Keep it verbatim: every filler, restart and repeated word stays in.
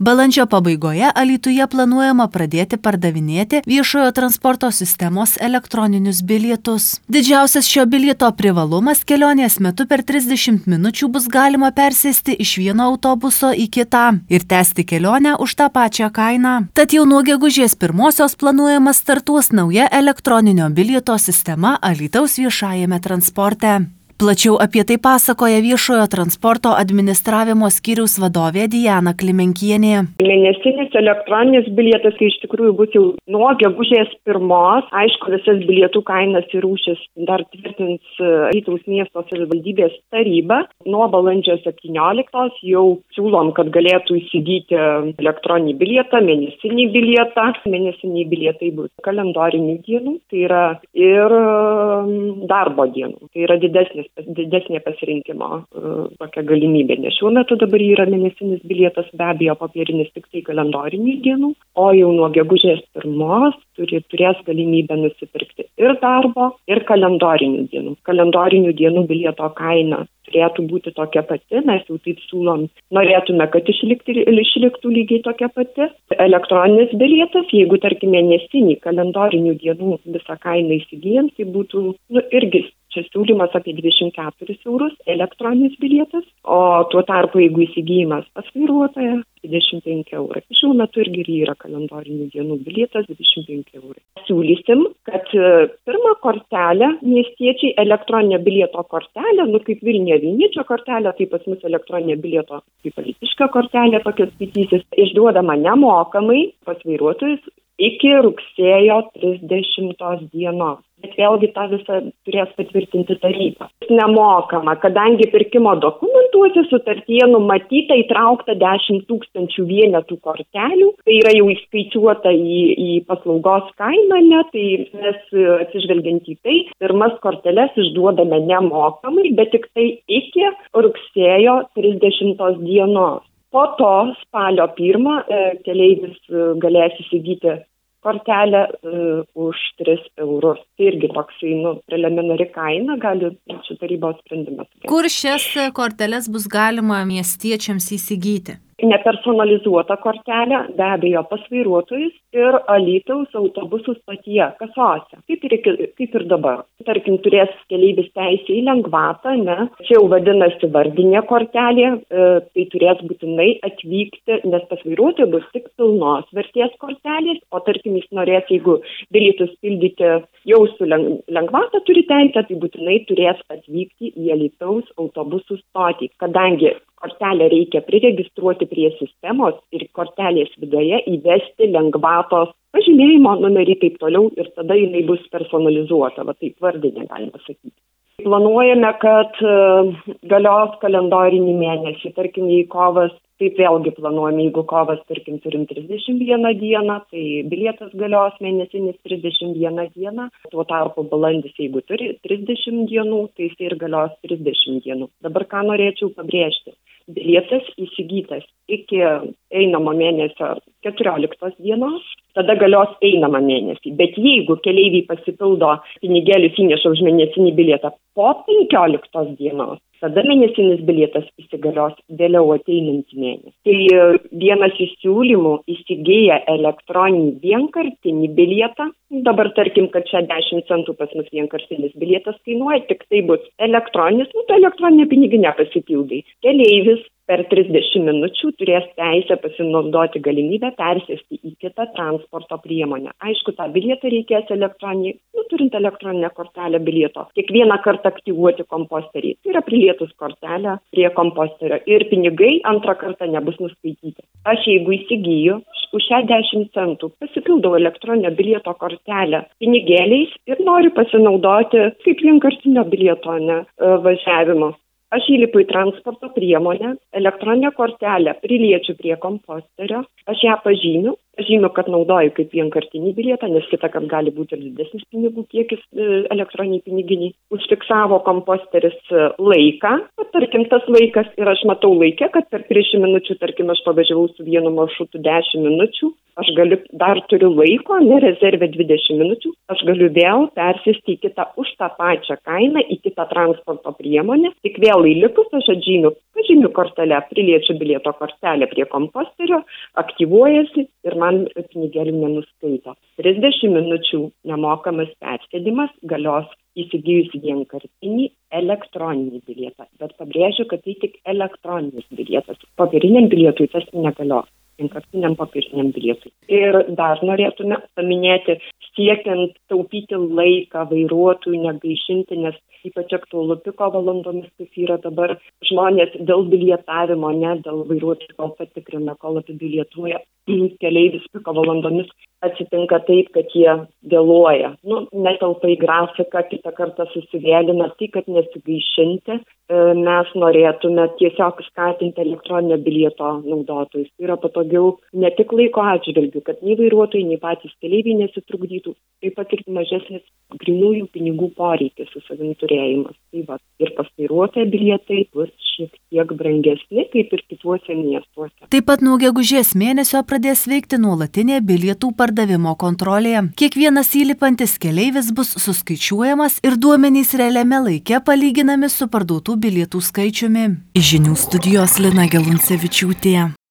Balandžio pabaigoje Alytuje planuojama pradėti pardavinėti viešojo transporto sistemos elektroninius bilietus. Didžiausias šio bilieto privalumas – kelionės metu per trisdešimt minučių bus galima persėsti iš vieno autobuso į kitą ir tęsti kelionę už tą pačią kainą. Tad jau nuo gegužės pirmosios planuojama startuos nauja elektroninio bilieto sistema Alytaus viešajame transporte. Plačiau apie tai pasakoja viešojo transporto administravimo skyriaus vadovė Diana Klimenkienė. Mėnesinis elektroninis bilietas, kai iš tikrųjų bus jau nuo gegužės pirmos, aišku, visas bilietų kainas ir rūšis dar tvirtins Alytaus miesto savivaldybės taryba. Nuo balandžio septynioliktos jau siūlom, kad galėtų įsigyti elektroninį bilietą, mėnesinį bilietą. Mėnesiniai bilietai bus kalendorinių dienų, tai yra ir darbo dienų, tai yra didesnis didesnė pasirinkimo uh, tokia galimybė, nes šiuo metu dabar yra mėnesinis bilietas, be abejo, popierinis tik tai kalendorinių dienų, o jau nuo gegužės pirmos turi, turės galimybę nusipirkti ir darbo, ir kalendorinių dienų. Kalendorinių dienų bilieto kaina turėtų būti tokia pati, mes jau taip siūlom, norėtume, kad išlikti, išliktų lygiai tokia pati. Elektroninis bilietas, jeigu tarkim mėnesinį kalendorinių dienų visą kainą įsigijant, tai būtų nu, irgi čia siūlymas apie dvidešimt keturis eurus elektroninis bilietas, o tuo tarpu, jeigu įsigijimas pas vairuotoją, dvidešimt penki eurai. Šiuo metu irgi yra kalendorinių dienų bilietas dvidešimt penki eurai. Siūlysim, kad pirmą kortelę miestiečiai elektroninio bilieto kortelę, nu kaip Vilniuje Vilniečio kortelė, tai pas mus elektroninio bilieto kaip Alytiškio kortelė tokia skaitysis, išduodama nemokamai pas vairuotojus iki rugsėjo trisdešimtos dienos. Bet vėlgi tą visą turės patvirtinti taryba. Nemokama, kadangi pirkimo dokumentuose sutartyje numatyta įtraukta dešimt tūkstančių vienetų kortelių, tai yra jau įskaičiuota į, į paslaugos kainą, ne, tai mes atsižvelgiant į tai, pirmas korteles išduodame nemokamai, bet tik tai iki rugsėjo trisdešimtos dienos. Po to spalio pirmą keleivis galės įsigyti kortelę uh, už tris eurus. Tai irgi toksai, nu, preliminari kaina gali šį tarybos sprendimas. Kur šias korteles bus galima miestiečiams įsigyti? Nepersonalizuota kortelė, be abejo, pas vairuotojus ir Alytaus autobusų stotyje, kasose, kaip ir, kaip ir dabar. Tarkim, turės keleivis teisę į lengvatą, ne? Čia jau vadinasi vardinė kortelė, e, tai turės būtinai atvykti, nes pas vairuotojų bus tik pilnos vertės kortelės, o tarkim, jis norės, jeigu bilietus pildyti jau su lengvata turi teisę, tai būtinai turės atvykti į Alytaus autobusų stotį, kadangi kortelę reikia priregistruoti prie sistemos ir kortelės viduje įvesti lengvatos pažymėjimo numerį taip toliau ir tada jinai bus personalizuota, va taip vardinė galima sakyti. Planuojame, kad galios kalendorinį mėnesį, tarkim, jei kovas, taip vėlgi planuojame, jeigu kovas, tarkim, turim trisdešimt vieną dieną, tai bilietas galios mėnesinis trisdešimt vieną dieną, tuo tarpu balandis, jeigu turi trisdešimt dienų, tai jis ir galios trisdešimt dienų. Dabar ką norėčiau pabrėžti? Bilietas įsigytas iki einamo mėnesio keturioliktos dienos, tada galios einamą mėnesį. Bet jeigu keleiviai pasipildo pinigėlius įneša už mėnesinį bilietą po penkioliktos dienos, tada mėnesinis bilietas įsigalios vėliau ateinantį mėnesį. Tai vienas iš siūlymų įsigyja elektroninį vienkartinį bilietą. Dabar tarkim, kad šešiasdešimt centų pas mus vienkartinis bilietas kainuoja, tik tai bus elektroninis, nu tai elektroninė piniginė pasipildai. Keleivis per trisdešimt minučių turės teisę pasinaudoti galimybę persėsti į kitą transporto priemonę. Aišku, tą bilietą reikės elektroninį, nu, turint elektroninę kortelę bilieto. Kiekvieną kartą aktyvuoti komposterį. Tai yra prilietus kortelę prie komposterio. Ir pinigai antrą kartą nebus nuskaityti. Aš jeigu įsigyju už šešiasdešimt centų, pasipildau elektroninio bilieto kortelę pinigėliais ir noriu pasinaudoti kaip vienkartinio bilieto, ne, važiavimo. Aš įlipu į transporto priemonę, elektroninę kortelę priliečiu prie komposterio, aš ją pažymiu Žymiu, kad naudoju kaip vienkartinį bilietą, nes kitą, kad gali būti ir didesnis pinigų kiekis elektroniniai piniginiai. Užfiksavo komposteris laiką, tarkim, tas laikas ir aš matau laikę, kad per trisdešimt minučių, tarkim, aš pavažiavau su vienu maršrutu dešimt minučių, aš galiu, dar turiu laiko, ne rezervė dvidešimt minučių, aš galiu vėl persėsti į kitą už tą pačią kainą, į kitą transporto priemonę, tik vėl įlipus aš atžymiu, pažymiu kortelę, piliečių bilieto kortelę prie komposterio, aktyvuojasi ir man pinigėlių nenuskaito. trisdešimt minučių nemokamas persėdimas galios įsigijus vienkartinį elektroninį bilietą, bet pabrėžiu, kad tai tik elektroninis bilietas. Popieriniam bilietui tas negalios. Vienkartiniam popieriniam bilietui. Ir dar norėtume paminėti, siekiant taupyti laiką vairuotojų, negaišinti, nes ypač aktualu piko valandomis, kas yra dabar žmonės dėl bilietavimo, ne dėl vairuotojų, kol patikrina, kol apibilietuoja keleivis piko valandomis, atsitinka taip, kad jie vėluoja. Nu, netelpa į grafiką, kitą kartą susivėlina, tai kad nesigaišinti. Mes norėtume tiesiog skatinti elektroninio bilieto naudotojus. Tai yra patogiau ne tik laiko atžvilgių, kad nei vairuotojai, nei patys keleiviai nesitrukdytų, taip pat ir mažesnis grynųjų pinigų poreikis su savim turėjimas. Tai va, ir pas vairuotoją bilietai bus šiek tiek brangesni, kaip ir kituose miestuose. Taip pat nuo gegužės mėnesio pradės veikti nuolatinė bilietų pardavimo kontrolė. Kiekvienas įlipantis keleivis bus suskaičiuojamas ir duomenys realiame laike palyginami su parduotų bilietų skaičiumi. Iš žinių studijos Lina Geluncevičiūtė.